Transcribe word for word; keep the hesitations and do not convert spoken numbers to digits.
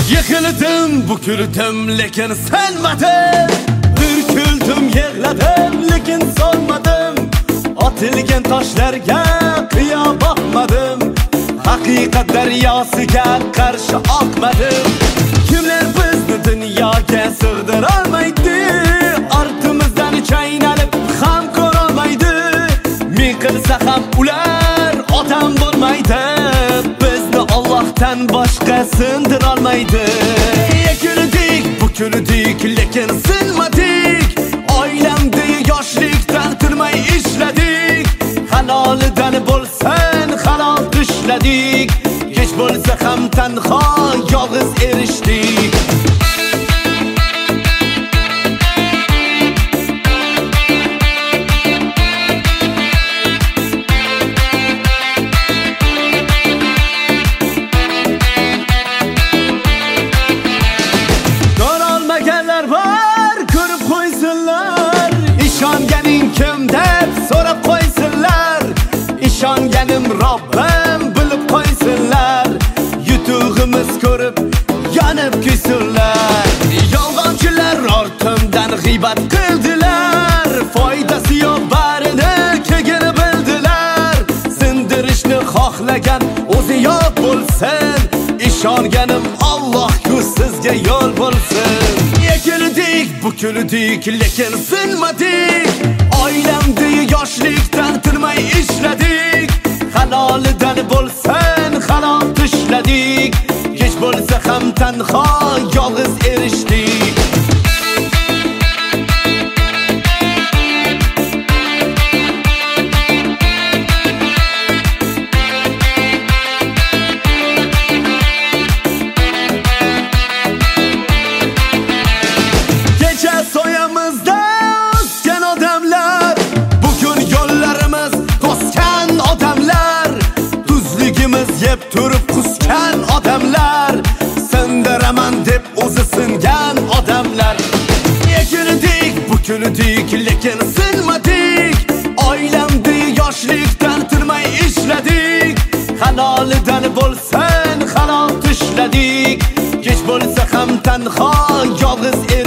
Yıkıldım, büküldüm, lekin senmadım. Ürküldüm, yığladım, lekin solmadım. Atilgan toshlarga qiya boqmadim. Haqiqat daryosiga qarshi oqmadim. Kimlar bizni dunyoga sig'dira olmaydi? Ortimizdan chaynalib ham ko'rolmaydi. Men qilsa ham ular odam bo'lmaydi. Bizni Allohdan boshqa sindira olmaydi. Yekildik, bukildik, lekin sinmadik. Oilamda yoshlikdan turmay ishladik. Halolidan bo'lsin, halol tishladik. Kech bo'lsa ham tanho, yolg'iz erishdik. Ko'rolmaganlar bor, ko'rib qo'ysinlar. Ishonganing kim deb so'rab qo'ysinlar. Ishonganim Robbim bilib qo'ysinlar. Yutug'imiz ko'rib yonib kuysinlar. Yolg'onchilar ortimdan g'iybat qildilar. Foydasi yo'q barini keyin bildilar. Sindirishni xohlagan o'zi yo'q bo'lsin. Ishonganim Allohku sizga yo'l bo'lsin. Yekildik, bukildik, lekin sinmadik. Oilamda yoshlikdan turmay ishladik. Halolidan bo'lsin, halol tishladik. Kech bo'lsa ham tanho, yolg'iz erishdik. Kecha soyamizda o'sgan odamlar, bugun yo'llarimiz to'sgan odamlar. Tuzligimiz yeb turib qusgan odamlar. Sindiraman deb o'zi singan odamlar. Yekildik, bukildik, lekin sinmadik. Oilamda yoshlikdan turmay ishladik. Halolidan bo'lsin, halol tishladik. Kech bo'lsa ham tanho, yolg'iz